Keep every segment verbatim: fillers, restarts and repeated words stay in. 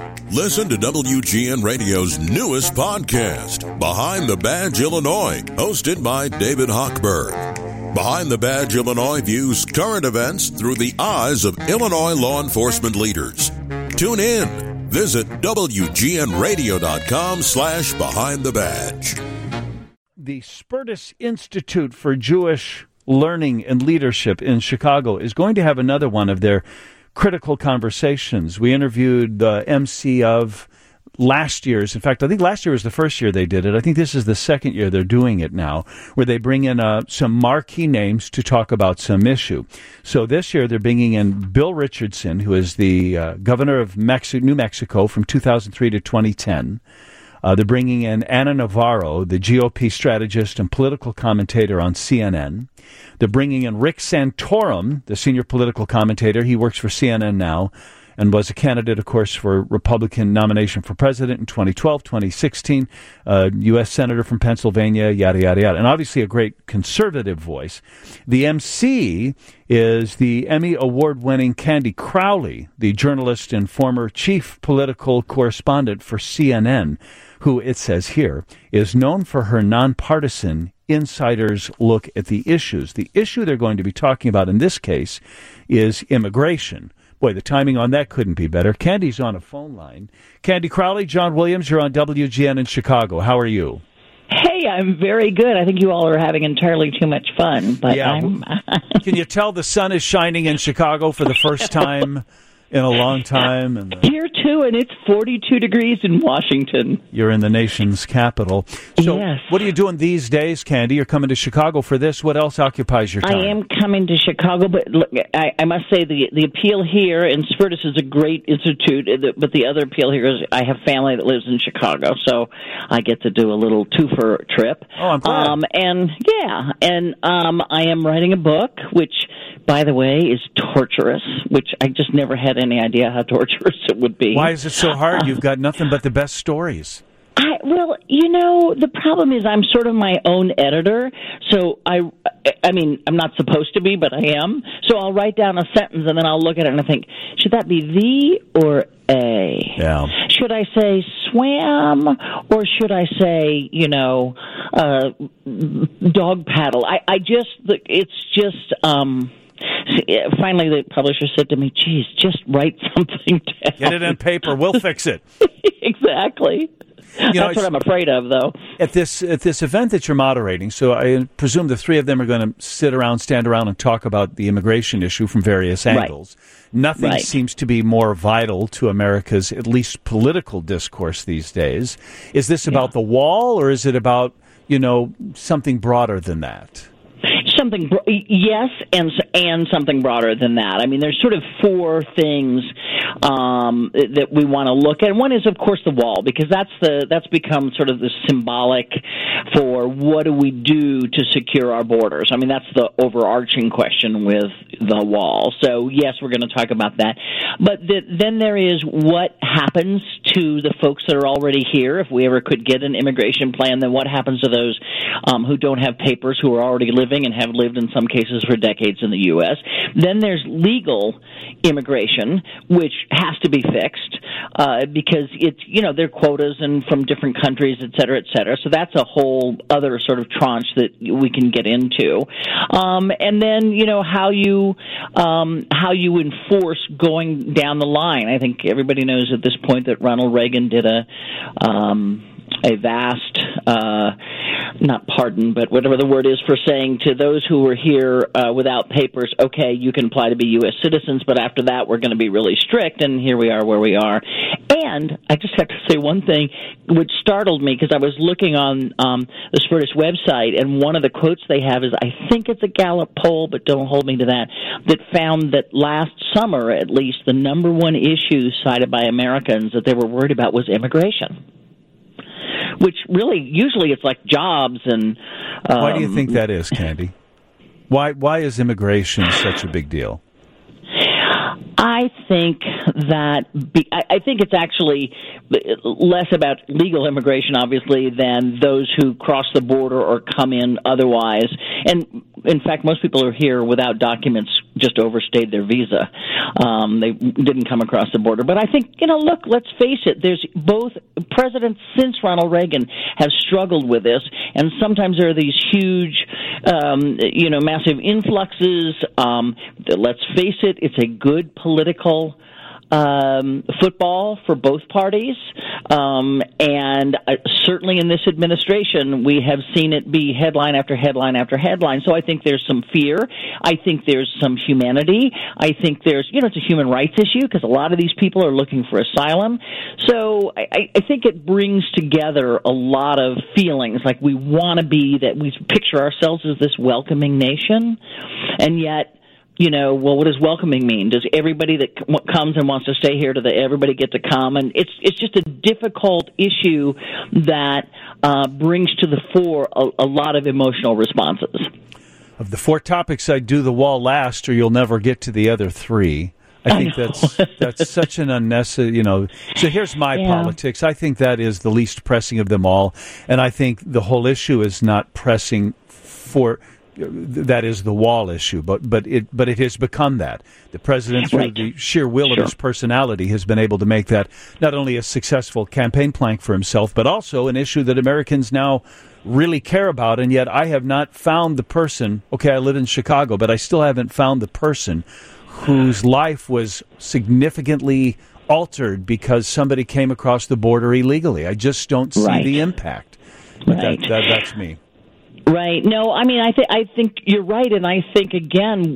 Listen to W G N Radio's newest podcast, Behind the Badge Illinois, hosted by David Hochberg. Behind the Badge Illinois views current events through the eyes of Illinois law enforcement leaders. Tune in. Visit W G N radio dot com slash behind the badge. The Spertus Institute for Jewish Learning and Leadership in Chicago is going to have another one of their critical conversations. We interviewed the M C of last year's. In fact, I think last year was the first year they did it. I think this is the second year they're doing it now, where they bring in uh, some marquee names to talk about some issue. So this year they're bringing in Bill Richardson, who is the uh, governor of Mex- New Mexico from two thousand three to twenty ten. Uh, they're bringing in Ana Navarro, the G O P strategist and political commentator on C N N. They're bringing in Rick Santorum, the senior political commentator. He works for C N N now and was a candidate, of course, for Republican nomination for president in twenty twelve, twenty sixteen, uh, U S senator from Pennsylvania, yada, yada, yada. And obviously a great conservative voice. The M C is the Emmy Award-winning Candy Crowley, the journalist and former chief political correspondent for C N N, who, it says here, is known for her nonpartisan insider's look at the issues. The issue they're going to be talking about in this case is immigration. Boy, the timing on that couldn't be better. Candy's on a phone line. Candy Crowley, John Williams, you're on W G N in Chicago. How are you? Hey, I'm very good. I think you all are having entirely too much fun. But yeah. I'm Can you tell the sun is shining in Chicago for the first time in a long time? And the... Here, too, and it's forty-two degrees in Washington. You're in the nation's capital. So yes. What are you doing these days, Candy? You're coming to Chicago for this. What else occupies your time? I am coming to Chicago, but look, I, I must say the the appeal here, and Spertus is a great institute, but the other appeal here is I have family that lives in Chicago, so I get to do a little twofer trip. Oh, I'm glad. Um, and, yeah, and um, I am writing a book, which, by the way, is torturous, which I just never had any idea how torturous it would be. Why is it so hard? You've got nothing but the best stories. I, well, you know, the problem is I'm sort of my own editor, so I, I mean, I'm not supposed to be, but I am. So I'll write down a sentence, and then I'll look at it and I think, should that be the or a? Yeah. Should I say swam, or should I say, you know, uh, dog paddle? I, I just, it's just... um Finally, the publisher said to me, geez, just write something down. Get it in paper. We'll fix it. Exactly. You know, That's what I'm afraid of, though. At this at this event that you're moderating, so I presume the three of them are going to sit around, stand around, and talk about the immigration issue from various angles. Right. Nothing right. seems to be more vital to America's, at least political discourse these days. Is this about yeah. the wall, or is it about, you know, something broader than that? Something, yes, and and something broader than that. I mean, there's sort of four things um, that we want to look at. One is, of course, the wall, because that's the that's become sort of the symbolic for what do we do to secure our borders. I mean, that's the overarching question with the wall. So, yes, we're going to talk about that. But the, then there is what happens to the folks that are already here. If we ever could get an immigration plan, then what happens to those um, who don't have papers, who are already living and have lived in some cases for decades in the U S Then there's legal immigration, which has to be fixed uh, because it's, you know, there are quotas and from different countries, et cetera, et cetera. So that's a whole other sort of tranche that we can get into. Um, and then, you know, how you um, how you enforce going down the line. I think everybody knows at this point that Ronald Reagan did a um, a vast, uh, not pardon, but whatever the word is for saying to those who were here uh, without papers, okay, you can apply to be U S citizens, but after that we're going to be really strict, and here we are where we are. And I just have to say one thing which startled me, because I was looking on um, the Spertus website, and one of the quotes they have is, I think it's a Gallup poll, but don't hold me to that, that found that last summer, at least, the number one issue cited by Americans that they were worried about was immigration. Which really, usually it's like jobs and... Um, why do you think that is, Candy? Why why is immigration such a big deal? I think that be, I, I think it's actually less about legal immigration, obviously, than those who cross the border or come in otherwise. And in fact, most people are here without documents, just overstayed their visa. Um, they didn't come across the border. But I think, you know, look, let's face it. There's both presidents since Ronald Reagan have struggled with this, and sometimes there are these huge, um, you know, massive influxes. Um, let's face it, it's a good political um, football for both parties, um, and uh, certainly in this administration, we have seen it be headline after headline after headline. So I think there's some fear. I think there's some humanity. I think there's, you know, it's a human rights issue because a lot of these people are looking for asylum. So I, I think it brings together a lot of feelings, like we want to be, that we picture ourselves as this welcoming nation, and yet, you know, well, what does welcoming mean? Does everybody that c- comes and wants to stay here, do they, everybody get to come? And it's it's just a difficult issue that uh, brings to the fore a, a lot of emotional responses. Of the four topics, I'd do the wall last, or you'll never get to the other three. I think I that's that's such an unnecessary, you know. So here's my yeah. politics. I think that is the least pressing of them all, and I think the whole issue is not pressing for. That is the wall issue, but but it but it has become that. The president, through right. the sheer will sure. of his personality, has been able to make that not only a successful campaign plank for himself, but also an issue that Americans now really care about. And yet I have not found the person, okay, I live in Chicago, but I still haven't found the person whose life was significantly altered because somebody came across the border illegally. I just don't see right. the impact. But right. that, that, that's me. Right. No, I mean, I think I think you're right, and I think again,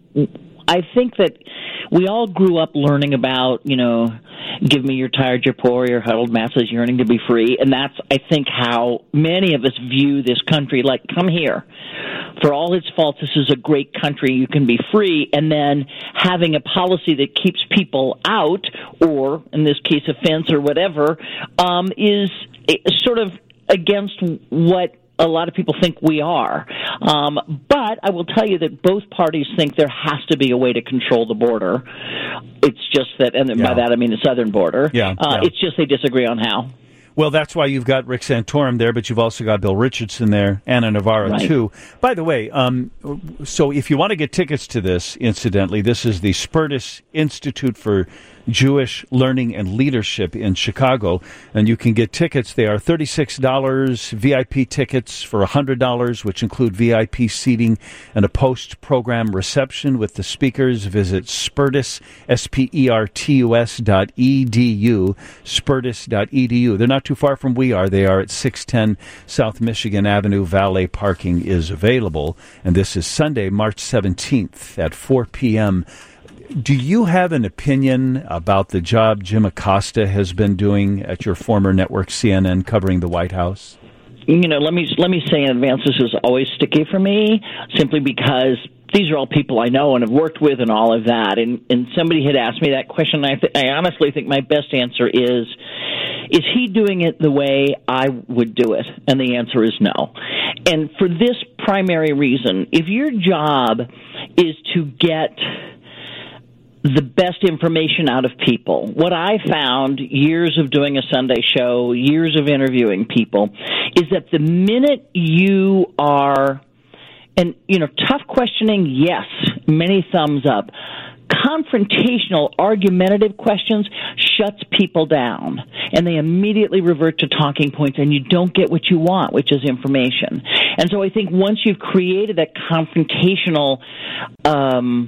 I think that we all grew up learning about, you know, give me your tired, your poor, your huddled masses yearning to be free, and that's, I think, how many of us view this country. Like, come here. For all its faults, this is a great country. You can be free, and then having a policy that keeps people out, or in this case, a fence or whatever, um, is sort of against what a lot of people think we are. Um, but I will tell you that both parties think there has to be a way to control the border. It's just that, and yeah. by that I mean the southern border. Yeah, uh, yeah. It's just they disagree on how. Well, that's why you've got Rick Santorum there, but you've also got Bill Richardson there, Anna Navarro, right. too. By the way, um, so if you want to get tickets to this, incidentally, this is the Spertus Institute for Jewish Learning and Leadership in Chicago, and you can get tickets. They are thirty-six dollars, V I P tickets for one hundred dollars, which include V I P seating and a post-program reception with the speakers. Visit Spertus, S P E R T U S dot E D U, Spertus dot E D U. They're not too far from we are. They are at six ten South Michigan Avenue. Valet parking is available, and this is Sunday, March seventeenth at four p.m. Do you have an opinion about the job Jim Acosta has been doing at your former network, C N N, covering the White House? You know, let me let me say in advance, this is always sticky for me, simply because these are all people I know and have worked with and all of that. And, and somebody had asked me that question, and I, th- I honestly think my best answer is, is he doing it the way I would do it? And the answer is no. And for this primary reason, if your job is to get the best information out of people. What I found, years of doing a Sunday show, years of interviewing people, is that the minute you are, and, you know, tough questioning, yes, many thumbs up. Confrontational, argumentative questions shuts people down, and they immediately revert to talking points, and you don't get what you want, which is information. And so I think once you've created that confrontational um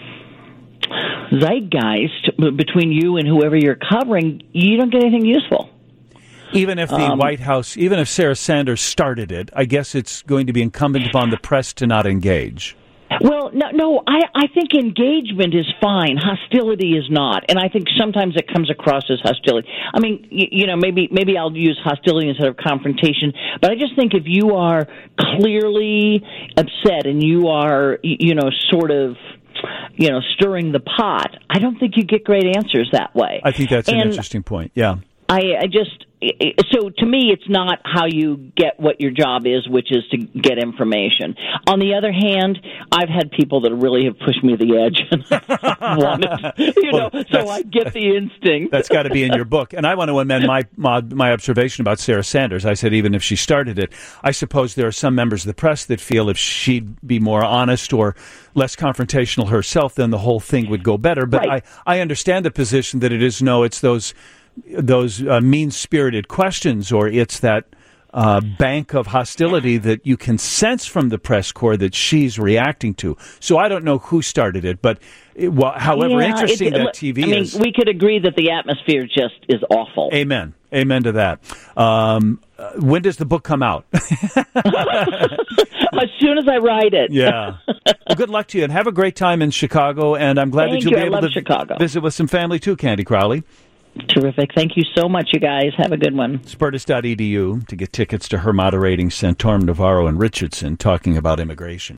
zeitgeist between you and whoever you're covering, you don't get anything useful. Even if the um, White House, even if Sarah Sanders started it, I guess it's going to be incumbent upon the press to not engage. Well, no, no. I, I think engagement is fine. Hostility is not, and I think sometimes it comes across as hostility. I mean, you, you know, maybe maybe I'll use hostility instead of confrontation. But I just think if you are clearly upset and you are, you know, sort of, you know, stirring the pot, I don't think you get great answers that way. I think that's an and interesting point. Yeah. I, I just, so to me, it's not how you get what your job is, which is to get information. On the other hand, I've had people that really have pushed me to the edge, and I wanted, you well, know, so I get the instinct. That's got to be in your book. And I want to amend my, my my observation about Sarah Sanders. I said even if she started it, I suppose there are some members of the press that feel if she'd be more honest or less confrontational herself, then the whole thing would go better. But right. I, I understand the position that it is no, it's those those uh, mean-spirited questions, or it's that uh, bank of hostility that you can sense from the press corps that she's reacting to. So I don't know who started it, but it, well, however yeah, interesting it, that T V I mean, is. we could agree that the atmosphere just is awful. Amen. Amen to that. Um, uh, when does the book come out? As soon as I write it. Yeah. Well, good luck to you, and have a great time in Chicago. And I'm glad Thank that you'll you. be able I love to Chicago. visit with some family too, Candy Crowley. Terrific. Thank you so much, you guys. Have a good one. Spertus dot e d u to get tickets to her moderating Santorum, Navarro, and Richardson talking about immigration.